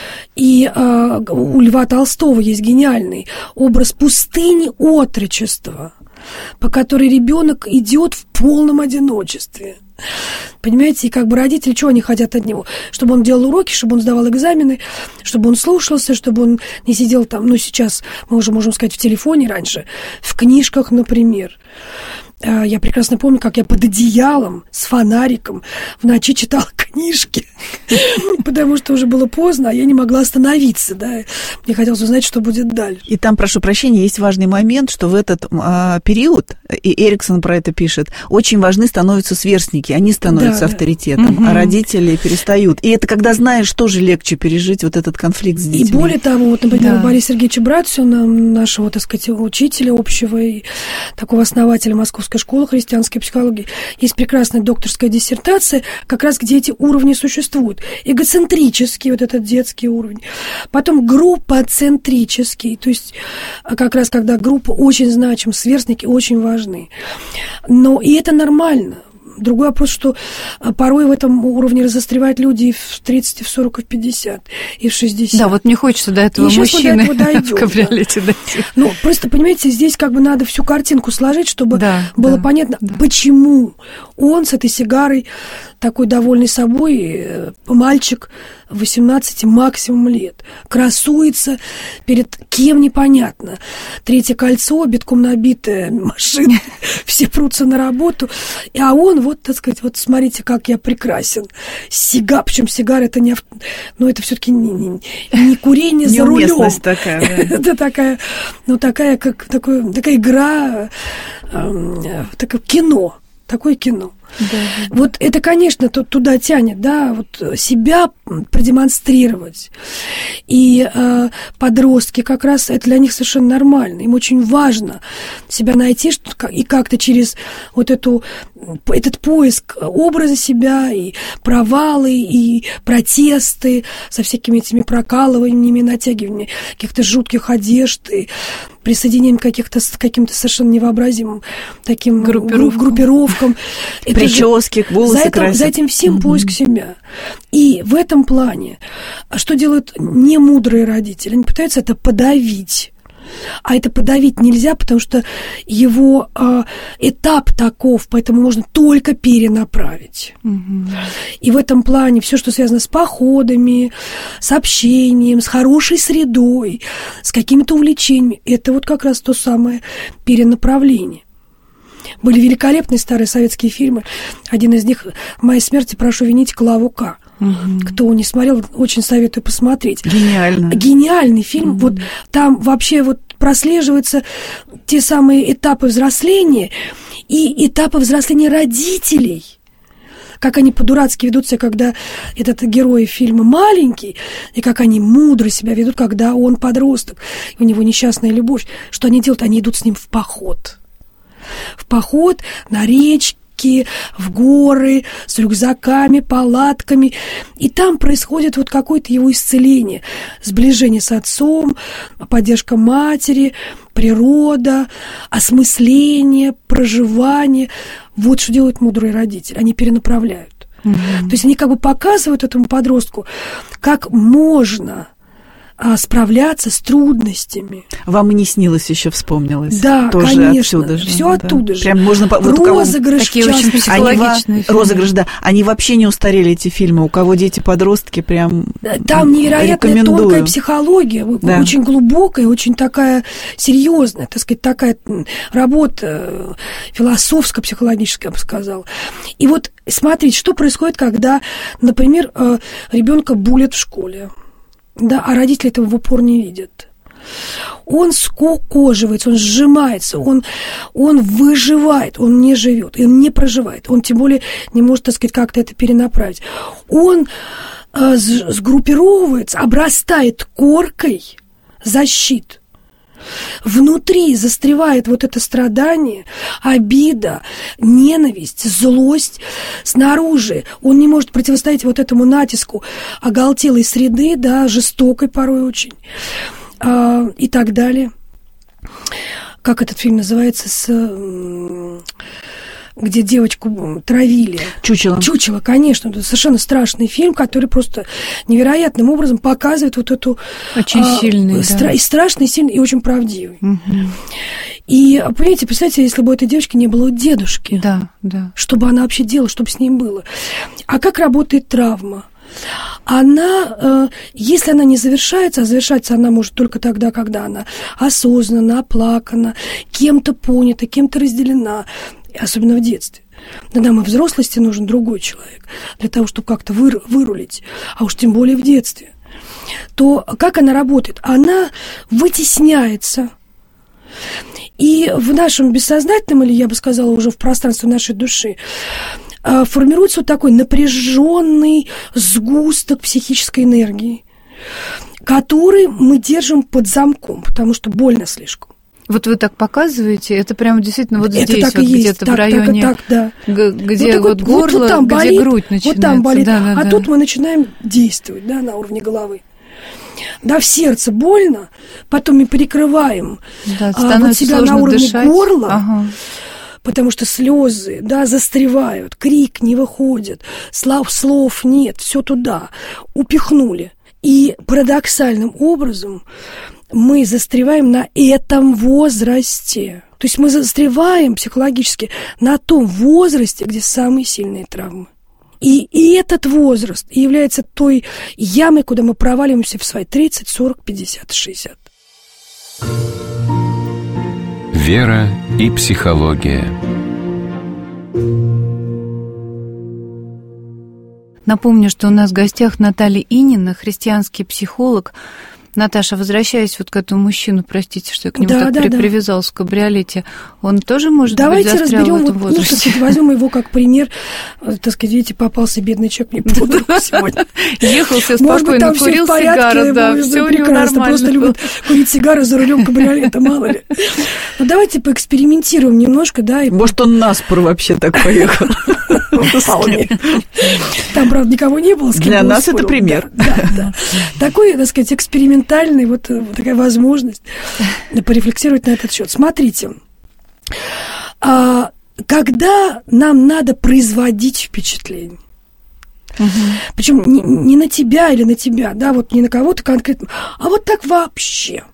И а, у Льва Толстого есть гениальный образ пустыни отрочества, по которой ребенок идет в полном одиночестве. Понимаете, и как бы родители, чего они хотят от него? Чтобы он делал уроки, чтобы он сдавал экзамены, чтобы он слушался, чтобы он не сидел там, ну, сейчас мы уже можем сказать в телефоне, раньше в книжках, например. Я прекрасно помню, как я под одеялом с фонариком в ночи читала книжки, потому что уже было поздно, а я не могла остановиться, да. Мне хотелось узнать, что будет дальше. И там, прошу прощения, есть важный момент, что в этот а, период, и Эриксон про это пишет, очень важны становятся сверстники, они становятся да, авторитетом, да. а родители перестают. И это когда знаешь, тоже легче пережить вот этот конфликт с детьми. И более того, вот, например, да. Бориса Сергеевича Братцина, нашего, так сказать, учителя общего и такого основателя Московской школы христианской психологии, есть прекрасная докторская диссертация, как раз где эти уровни существуют. Эгоцентрический, вот этот детский уровень. Потом группоцентрический, то есть как раз когда группа очень значима, сверстники очень важны. Но и это нормально. Другой вопрос, что порой в этом уровне разостревают люди и в тридцать, и в сорок, и в пятьдесят, и в шестьдесят. Да, вот мне хочется до этого и мужчины до этого в кабриолете дойти. Ну, просто, понимаете, здесь как бы надо всю картинку сложить, чтобы да, было да, понятно, да. почему он с этой сигарой такой довольный собой, мальчик восемнадцати максимум лет, красуется перед кем непонятно. Третье кольцо, битком набитая машина, все прутся на работу, а он вот, так сказать, вот смотрите, как я прекрасен. Сигар, причем сигара это не, ну это все-таки не, не, не курение за рулем. Неуместность такая, да. Это такая, ну такая, как такое, такая игра, э, такое кино, такое кино. Да, да. Вот это, конечно, туда тянет, да, вот себя продемонстрировать. И э, подростки как раз это для них совершенно нормально. Им очень важно себя найти что, и как-то через вот эту, этот поиск образа себя, и провалы, и протесты со всякими этими прокалываниями, натягиваниями каких-то жутких одежд, и присоединением каких-то, с каким-то совершенно невообразимым таким группировкам. группировкам. Прически, волосы за, это, красят. за этим всем Mm-hmm. поиск себя. И в этом плане, что делают немудрые родители? Они пытаются это подавить. А это подавить нельзя, потому что его э, этап таков, поэтому можно только перенаправить. Угу. И в этом плане все, что связано с походами, с общением, с хорошей средой, с какими-то увлечениями, это вот как раз то самое перенаправление. Были великолепные старые советские фильмы. Один из них «Моей смерти прошу винить Клаву К». Угу. Кто не смотрел, очень советую посмотреть. Гениально. Гениальный фильм. Угу. Вот там вообще вот прослеживаются те самые этапы взросления и этапы взросления родителей. Как они по-дурацки ведут себя, когда этот герой фильма маленький, и как они мудро себя ведут, когда он подросток, и у него несчастная любовь. Что они делают? Они идут с ним в поход. В поход на речки, в горы, с рюкзаками, палатками. И там происходит вот какое-то его исцеление, сближение с отцом, поддержка матери, природа, осмысление, проживание. Вот что делают мудрые родители. Они перенаправляют. Mm-hmm. То есть они как бы показывают этому подростку, как можно справляться с трудностями. Вам и не снилось еще, вспомнилось. Да, тоже конечно. Отсюда же, все да. оттуда же. Прям можно... Вот розыгрыш. Такие очень психологичные они, фильмы. Розыгрыш, да. Они вообще не устарели, эти фильмы. У кого дети-подростки, прям там невероятная рекомендую. Тонкая психология, да. Очень глубокая, очень такая серьезная, так сказать, такая работа философско-психологическая, я бы сказала. И вот смотрите, что происходит, когда, например, ребенка булят в школе. Да, а родители этого в упор не видят. Он скукоживается, он сжимается, он, он выживает, он не живет, он не проживает, он тем более не может, так сказать, как-то это перенаправить. Он э, сгруппировывается, обрастает коркой защит. Внутри застревает вот это страдание, обида, ненависть, злость. Снаружи он не может противостоять вот этому натиску оголтелой среды, да, жестокой порой очень, а, и так далее. Как этот фильм называется, с... где девочку травили. Чучело. Чучело, конечно. Это совершенно страшный фильм, который просто невероятным образом показывает вот эту... Очень а, сильный, стра- да. И страшный, сильный, и очень правдивый. Угу. И, понимаете, представьте, если бы у этой девочки не было дедушки. Да, да. Что бы она вообще делала, что бы с ним было. А как работает травма? Она, если она не завершается, а завершается она может только тогда, когда она осознанно, оплакана, кем-то понята, кем-то разделена, особенно в детстве. Да, нам и в взрослости нужен другой человек для того, чтобы как-то выр- вырулить, а уж тем более в детстве. То как она работает? Она вытесняется. И в нашем бессознательном, или я бы сказала, уже в пространстве нашей души, формируется вот такой напряженный сгусток психической энергии, который мы держим под замком, потому что больно слишком. Вот вы так показываете, это прямо действительно вот это здесь, так вот где-то в районе, так, так, да. где вот, вот горло, вот, вот там где болит, грудь начинается. Вот там болит, да, да, а да. тут мы начинаем действовать, да, на уровне головы. Да, в сердце больно, потом мы перекрываем да, а, вот себя на уровне дышать. горла, ага. потому что слезы, да, застревают, крик не выходит, слов, слов нет, все туда, упихнули. И парадоксальным образом мы застреваем на этом возрасте. То есть мы застреваем психологически на том возрасте, где самые сильные травмы. И, и этот возраст является той ямой, куда мы проваливаемся в свои тридцать, сорок, пятьдесят, шестьдесят. Вера и психология. Напомню, что у нас в гостях Наталья Инина, христианский психолог. Наташа, возвращаясь вот к этому мужчину, простите, что я к нему да, так да, при- да. привязалась в кабриолете, он тоже может Давайте быть застрял разберем, в этом вот, возрасте? ну, так сказать, возьмем его как пример. Так сказать, видите, попался бедный человек мне под руку сегодня. Ехал себе Может быть, спокойно, там курил все в порядке, сигару, да, может, все у него прекрасно, нормально просто было. любит курить сигары за рулем кабриолета, мало ли. Ну, давайте поэкспериментируем немножко, да. И... Может, он наспор вообще так поехал. Вполне. Там, правда, никого не было. С кем Для было нас это спорил. пример. Да, да, да. Такой, так сказать, экспериментальный, вот, вот такая возможность порефлексировать на этот счет. Смотрите, а, когда нам надо производить впечатление, угу. причем не, не на тебя или на тебя, да, вот не на кого-то конкретно, а вот так вообще.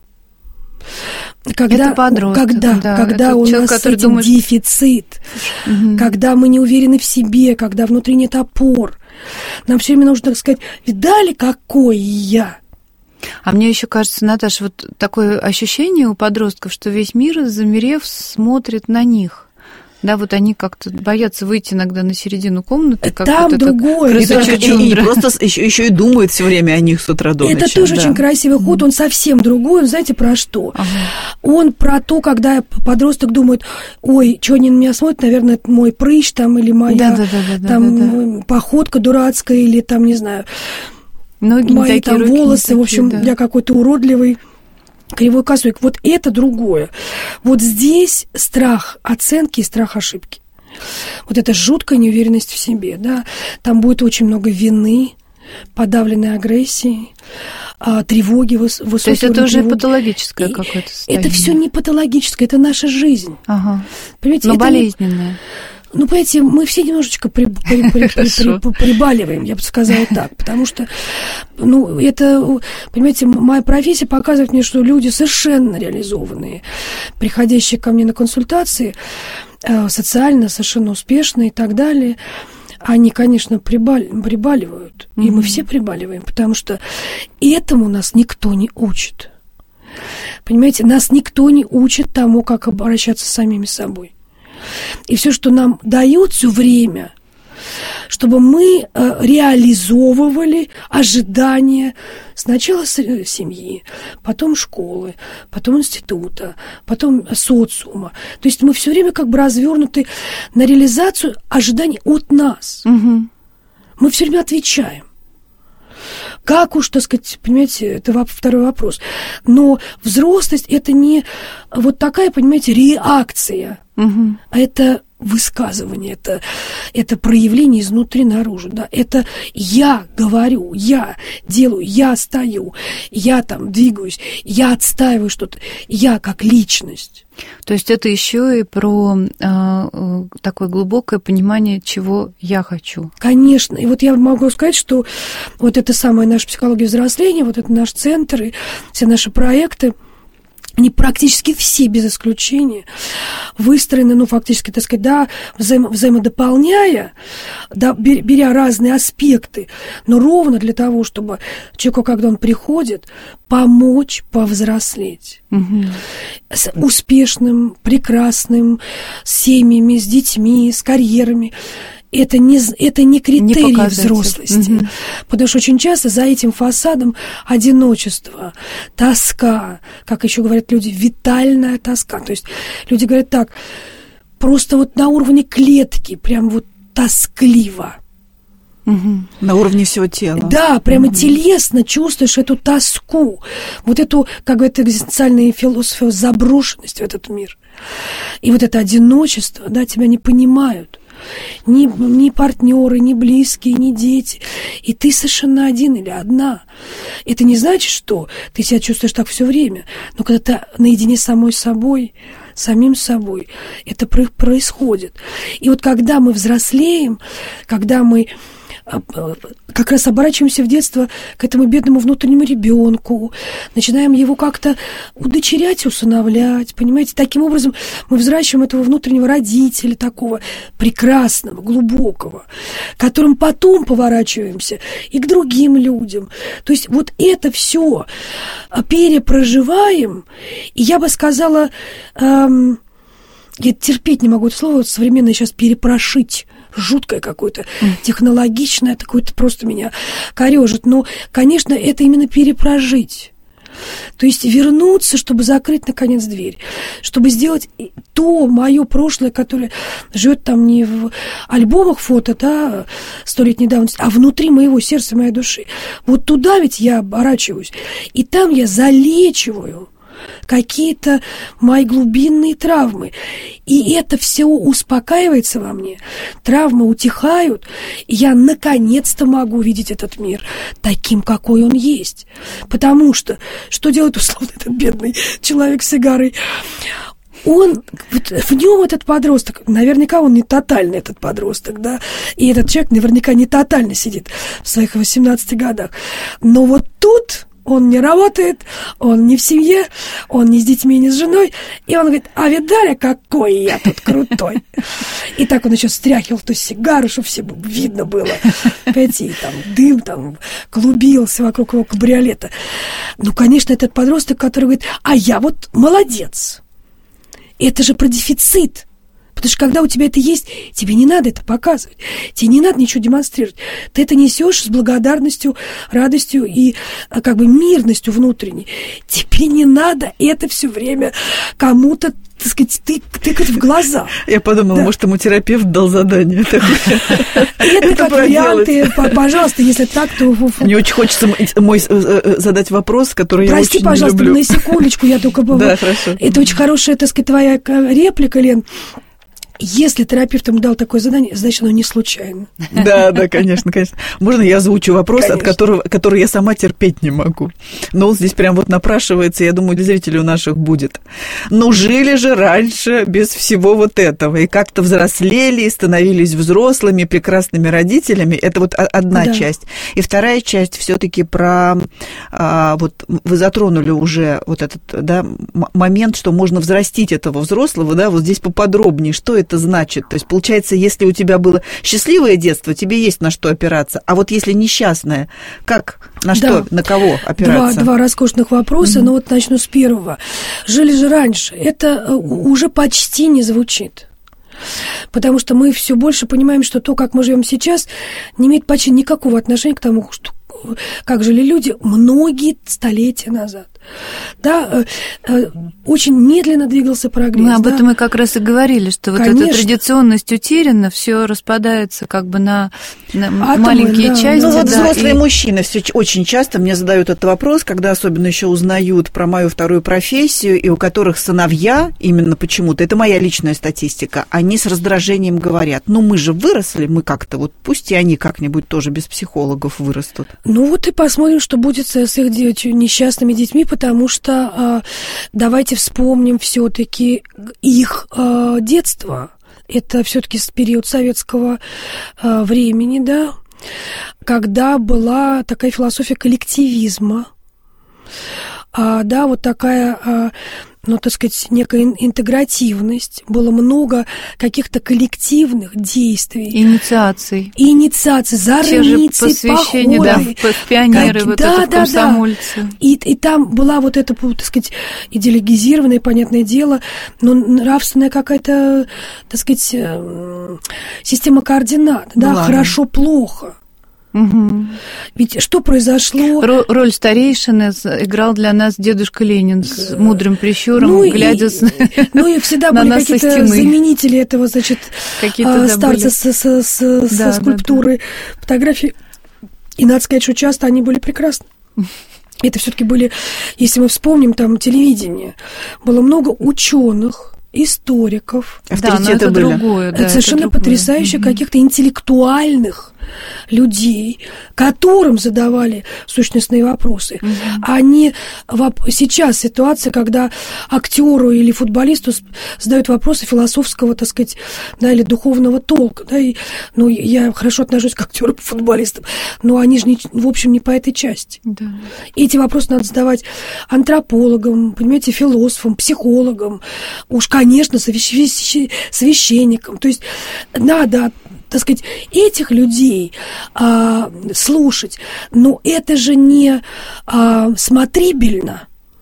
Когда, это подросток, когда, да, когда это у человек, нас с этим думает, дефицит, угу. когда мы не уверены в себе, когда внутри нет опор, нам все время нужно, так сказать, видали, какой я? А мне еще кажется, Наташа, вот такое ощущение у подростков, что весь мир, замерев, смотрит на них. Да, вот они как-то боятся выйти иногда на середину комнаты. Как Там вот другое. И, и, и просто еще, еще и думает все время о них с утра до Это ночи. тоже да. очень красивый ход, он совсем другой. Он, знаете, про что? Ага. Он про то, когда подросток думает, ой, что они на меня смотрят, наверное, это мой прыщ там, или моя да, да, да, да, там, да, да. походка дурацкая, или там, не знаю, ноги мои не такие, там волосы, такие, в общем, да. я какой-то уродливый. Кривой косой. Вот это другое. Вот здесь страх оценки и страх ошибки. Вот это жуткая неуверенность в себе, да. Там будет очень много вины, подавленной агрессии, тревоги, высокой. То есть это уже тревоги. Патологическое какое-то состояние. Это все не патологическое, это наша жизнь. Ага. Понимаете, но это болезненное. Не... Ну, понимаете, мы все немножечко при, при, при, при, при, прибаливаем, я бы сказала так, потому что, ну, это, понимаете, моя профессия показывает мне, что люди совершенно реализованные, приходящие ко мне на консультации, социально совершенно успешные и так далее, они, конечно, прибаль, прибаливают, mm-hmm. и мы все прибаливаем, потому что этому нас никто не учит. Понимаете, нас никто не учит тому, как обращаться с самими собой. И все, что нам дают все время, чтобы мы э, реализовывали ожидания сначала семьи, потом школы, потом института, потом социума. То есть мы все время как бы развернуты на реализацию ожиданий от нас. Угу. Мы все время отвечаем. Как уж, так сказать, понимаете, это второй вопрос. Но взрослость – это не вот такая, понимаете, реакция, угу. а это высказывание, это, это проявление изнутри наружу. Да? Это я говорю, я делаю, я стою, я там двигаюсь, я отстаиваю что-то, я как личность. То есть это еще и про э, такое глубокое понимание, чего я хочу. Конечно. И вот я могу сказать, что вот это самая наша психология взросления, вот это наш центр и все наши проекты, они практически все, без исключения, выстроены, ну, фактически, так сказать, да, взаимо- взаимодополняя, да, беря разные аспекты, но ровно для того, чтобы человеку, когда он приходит, помочь повзрослеть. Угу. С успешным, прекрасным, с семьями, с детьми, с карьерами. Это не, это не критерий не взрослости. Угу. Потому что очень часто за этим фасадом одиночество, тоска, как еще говорят люди, витальная тоска. То есть люди говорят так, просто вот на уровне клетки, прям вот тоскливо. Угу. На уровне всего тела. Да, прямо угу. телесно чувствуешь эту тоску, вот эту, как говорят экзистенциальные философы, заброшенность в этот мир. И вот это одиночество, да, тебя не понимают. Ни, ни партнеры, ни близкие, ни дети. И ты совершенно один или одна. Это не значит, что ты себя чувствуешь так все время. Но когда ты наедине с самой собой, самим собой, это происходит. И вот когда мы взрослеем, когда мы как раз оборачиваемся в детство к этому бедному внутреннему ребенку, начинаем его как-то удочерять, усыновлять, понимаете? Таким образом мы взращиваем этого внутреннего родителя, такого прекрасного, глубокого, которым потом поворачиваемся и к другим людям. То есть вот это все перепроживаем, и я бы сказала, эм, я терпеть не могу это слово, вот современное сейчас перепрошить, жуткое какое-то, технологичное, такое-то просто меня корежит. Но, конечно, это именно перепрожить. То есть вернуться, чтобы закрыть, наконец, дверь. Чтобы сделать то мое прошлое, которое живет там не в альбомах фото, да, столетней давности, а внутри моего сердца, моей души. Вот туда ведь я оборачиваюсь. И там я залечиваю какие-то мои глубинные травмы. И это все успокаивается во мне. Травмы утихают, и я наконец-то могу видеть этот мир таким, какой он есть. Потому что, что делает условно этот бедный человек с сигарой? Он, вот в нем этот подросток, наверняка он не тотальный, этот подросток, да, и этот человек наверняка не тотально сидит в своих восемнадцати годах. Но вот тут он не работает, он не в семье, он не с детьми, не с женой. И он говорит, а видали, какой я тут крутой. И так он еще стряхивал ту сигару, чтобы всем видно было. Понимаете, и там дым там клубился вокруг его кабриолета. Ну, конечно, этот подросток, который говорит, а я вот молодец. Это же про дефицит. Потому что когда у тебя это есть, тебе не надо это показывать, тебе не надо ничего демонстрировать. Ты это несешь с благодарностью, радостью и как бы мирностью внутренней. Тебе не надо это все время кому-то, так сказать, тык, тыкать в глаза. Я подумала, да. Может, ему терапевт дал задание такое. Это как варианты, пожалуйста, если так, то... Мне очень хочется мой задать вопрос, который я очень не люблю. Прости, пожалуйста, на секундочку, я только... Да, хорошо. Это очень хорошая, так сказать, твоя реплика, Лен. Если терапевт ему дал такое задание, значит, оно не случайно. Да, да, конечно, конечно. Можно я озвучу вопрос, конечно. От которого, который я сама терпеть не могу? Но он здесь прям вот напрашивается, я думаю, для зрителей у наших будет. Ну, жили же раньше без всего вот этого, и как-то взрослели, и становились взрослыми, прекрасными родителями. Это вот одна да. часть. И вторая часть все-таки про... А, вот вы затронули уже вот этот да, момент, что можно взрастить этого взрослого, да, вот здесь поподробнее, что это это значит? То есть, получается, если у тебя было счастливое детство, тебе есть на что опираться, а вот если несчастное, как, на что, да. на кого опираться? Два, два роскошных вопроса, mm-hmm. но вот начну с первого. Жили же раньше. Это уже почти не звучит. Потому что мы все больше понимаем, что то, как мы живем сейчас, не имеет почти никакого отношения к тому, что как жили люди многие столетия назад. Да, очень медленно двигался прогресс. Мы об да? этом и как раз и говорили, что вот Конечно. эта традиционность утеряна, все распадается как бы на, на Атомы, маленькие да. части. Ну вот да, взрослые и... мужчины все очень часто мне задают этот вопрос, когда особенно еще узнают про мою вторую профессию, и у которых сыновья, именно почему-то, это моя личная статистика, они с раздражением говорят, ну мы же выросли, мы как-то, вот пусть и они как-нибудь тоже без психологов вырастут. Ну вот и посмотрим, что будет с их несчастными детьми, потому что давайте вспомним все-таки их детство. Это все-таки период советского времени, да, когда была такая философия коллективизма. а, да, вот такая, а, ну, так сказать, некая интегративность, было много каких-то коллективных действий. Инициаций. Инициаций, зорницы, посвящение, походы. Да, в пионеры, как, вот да, это, в комсомольцы. Да, да. И, и там была вот эта, так сказать, идеологизированная, понятное дело, но нравственная какая-то, так сказать, система координат, да, была, хорошо-плохо. Угу. Ведь что произошло? Р- роль старейшины играл для нас дедушка Ленин с мудрым прищуром, ну глядя и, с... Ну и всегда были какие-то заменители этого, значит, какие-то, старца да, со, со, со, да, со скульптуры, да, да. фотографии. И надо сказать, что часто они были прекрасны. Это все-таки были, если мы вспомним, там телевидение, было много ученых, историков. Да, но это были. Другое, да, совершенно это другое. Потрясающих mm-hmm. каких-то интеллектуальных людей, которым задавали сущностные вопросы. Mm-hmm. А не сейчас ситуация, когда актеру или футболисту задают вопросы философского, так сказать, да, или духовного толка. Да, и, ну, я хорошо отношусь к актерам и футболистам, но они же, не, в общем, не по этой части. Да. Эти вопросы надо задавать антропологам, понимаете, философам, психологам, уж, конечно, священникам. То есть надо, так сказать, этих людей а, слушать, но это же не а, смотрибельно,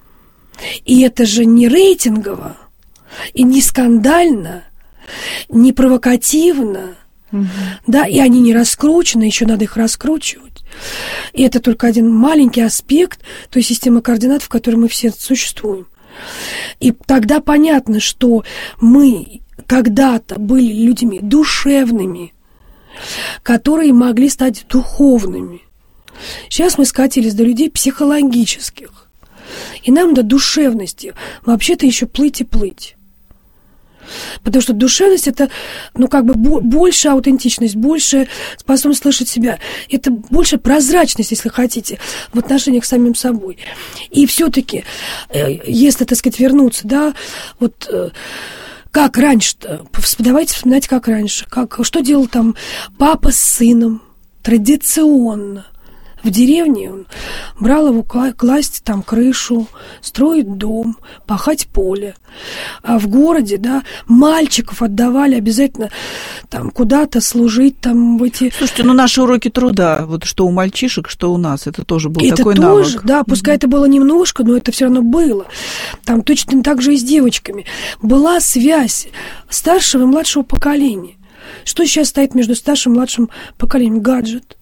и это же не рейтингово, и не скандально, не провокативно, угу. да, и они не раскручены, еще надо их раскручивать. И это только один маленький аспект той системы координат, в которой мы все существуем. И тогда понятно, что мы когда-то были людьми душевными, которые могли стать духовными. Сейчас мы скатились до людей психологических. И нам до душевности вообще-то еще плыть и плыть. Потому что душевность – это, ну, как бы больше аутентичность, больше способность слышать себя. Это больше прозрачность, если хотите, в отношениях с самим собой. И все-таки, если, так сказать, вернуться, да, вот как раньше-то, давайте вспоминать, как раньше, как, что делал там папа с сыном традиционно. В деревне он брал его класть там крышу, строить дом, пахать поле. А в городе, да, мальчиков отдавали обязательно там куда-то служить там в эти... Слушайте, ну наши уроки труда, вот что у мальчишек, что у нас, это тоже был это такой тоже, навык. Да, пускай mm-hmm. это было немножко, но это все равно было. Там точно так же и с девочками. Была связь старшего и младшего поколения. Что сейчас стоит между старшим и младшим поколением? Гаджет.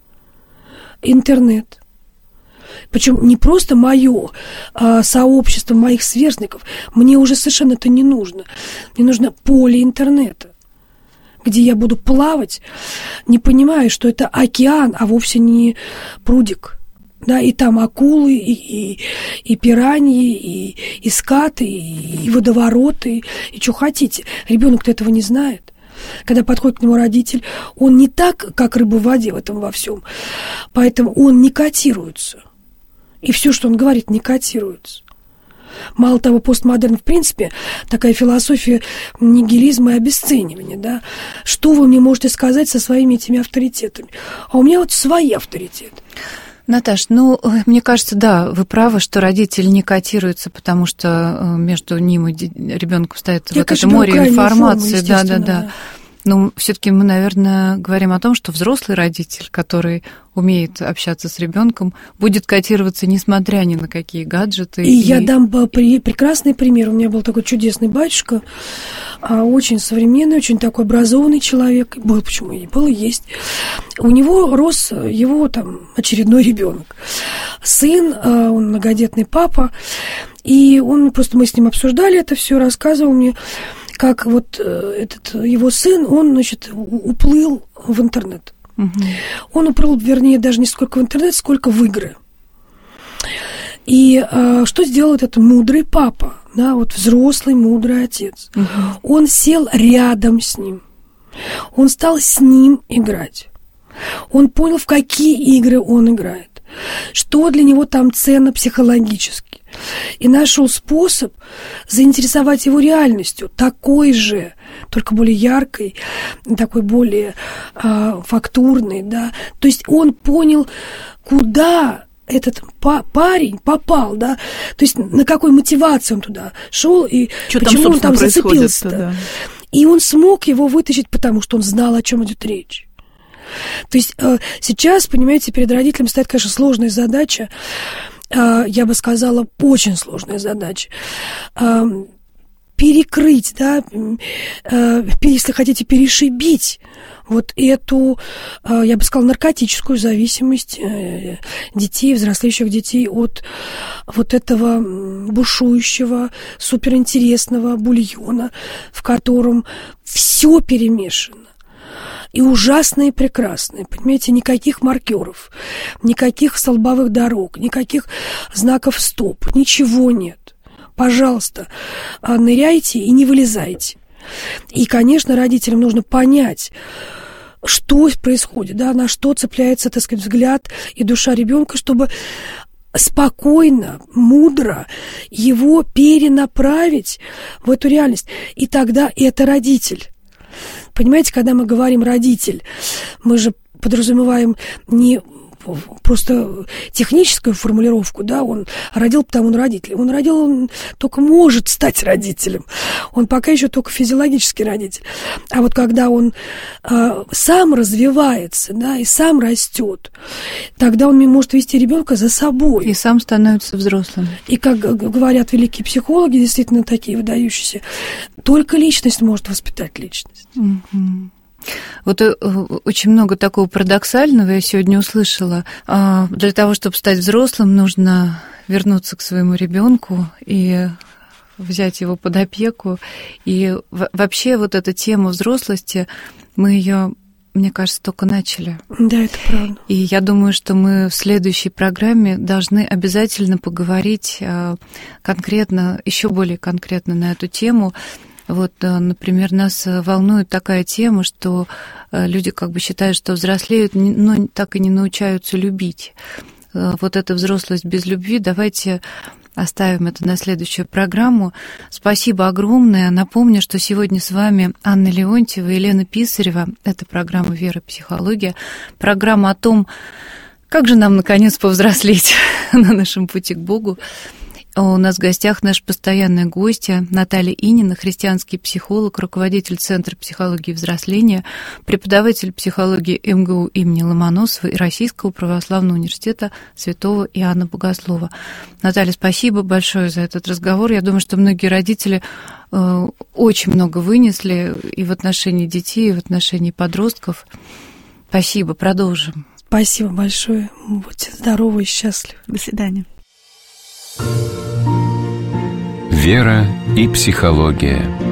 Интернет. Причем не просто мое а, сообщество моих сверстников. Мне уже совершенно это не нужно. Мне нужно поле интернета, где я буду плавать, не понимая, что это океан, а вовсе не прудик. Да, и там акулы, и, и, и пираньи, и, и скаты, и, и водовороты, и что хотите. Ребенок-то этого не знает. Когда подходит к нему родитель, он не так, как рыба в воде в этом во всем. Поэтому он не котируется. И все, что он говорит, не котируется. Мало того, постмодерн, в принципе, такая философия нигилизма и обесценивания, да. Что вы мне можете сказать со своими этими авторитетами? А у меня вот свои авторитеты. Наташ, ну, мне кажется, да, вы правы, что родители не котируются, потому что между ним и ребенком стоит Я, вот это море информации. Форму, да, да, да, да. Но все-таки мы, наверное, говорим о том, что взрослый родитель, который умеет общаться с ребенком, будет котироваться, несмотря ни на какие гаджеты. И, и... я дам прекрасный пример. У меня был такой чудесный батюшка, очень современный, очень такой образованный человек. Был, почему и был, и есть. У него рос его там очередной ребенок. Сын, он многодетный папа, и он просто мы с ним обсуждали это все, рассказывал мне, как вот этот его сын, он, значит, уплыл в интернет. Угу. Он уплыл, вернее, даже не сколько в интернет, сколько в игры. И а, что сделал этот мудрый папа, да, вот взрослый мудрый отец? Угу. Он сел рядом с ним. Он стал с ним играть. Он понял, в какие игры он играет, что для него там ценно психологически. И нашел способ заинтересовать его реальностью, такой же, только более яркой, такой более э, фактурной, да. То есть он понял, куда этот па- парень попал, да, то есть на какой мотивации он туда шел и что почему там, он там зацепился. Да. И он смог его вытащить, потому что он знал, о чем идет речь. То есть сейчас, понимаете, перед родителями стоит, конечно, сложная задача, я бы сказала, очень сложная задача. Перекрыть, да, если хотите, перешибить вот эту, я бы сказала, наркотическую зависимость детей, взрослеющих детей от вот этого бушующего, суперинтересного бульона, в котором все перемешано. И ужасное, и прекрасное. Понимаете, никаких маркеров, никаких столбовых дорог, никаких знаков стоп, ничего нет. Пожалуйста, ныряйте и не вылезайте. И, конечно, родителям нужно понять, что происходит, да, на что цепляется, так сказать, взгляд и душа ребенка, чтобы спокойно, мудро его перенаправить в эту реальность. И тогда это родитель. Понимаете, когда мы говорим «родитель», мы же подразумеваем не просто техническую формулировку, да, он родил, потому он родитель. Он родил, он только может стать родителем. Он пока еще только физиологический родитель. А вот когда он э, сам развивается, да, и сам растет, тогда он может вести ребенка за собой. И сам становится взрослым. И, как говорят великие психологи, действительно такие выдающиеся, только личность может воспитать личность. Mm-hmm. Вот очень много такого парадоксального я сегодня услышала. Для того, чтобы стать взрослым, нужно вернуться к своему ребенку и взять его под опеку. И вообще вот эта тема взрослости, мы ее, мне кажется, только начали. Да, это правда. И я думаю, что мы в следующей программе должны обязательно поговорить конкретно, еще более конкретно на эту тему. Вот, например, нас волнует такая тема, что люди как бы считают, что взрослеют, но так и не научаются любить. Вот эта взрослость без любви, давайте оставим это на следующую программу. Спасибо огромное. Напомню, что сегодня с вами Анна Леонтьева и Елена Писарева. Это программа «Вера. Психология». Программа о том, как же нам, наконец, повзрослеть на нашем пути к Богу. У нас в гостях наш постоянный гость Наталья Инина, христианский психолог, руководитель Центра психологии и взросления, преподаватель психологии эм гэ у имени Ломоносова и Российского православного университета святого Иоанна Богослова. Наталья, спасибо большое за этот разговор. Я думаю, что многие родители э, очень много вынесли и в отношении детей, и в отношении подростков. Спасибо, продолжим. Спасибо большое. Будьте здоровы и счастливы. До свидания. Вера и психология.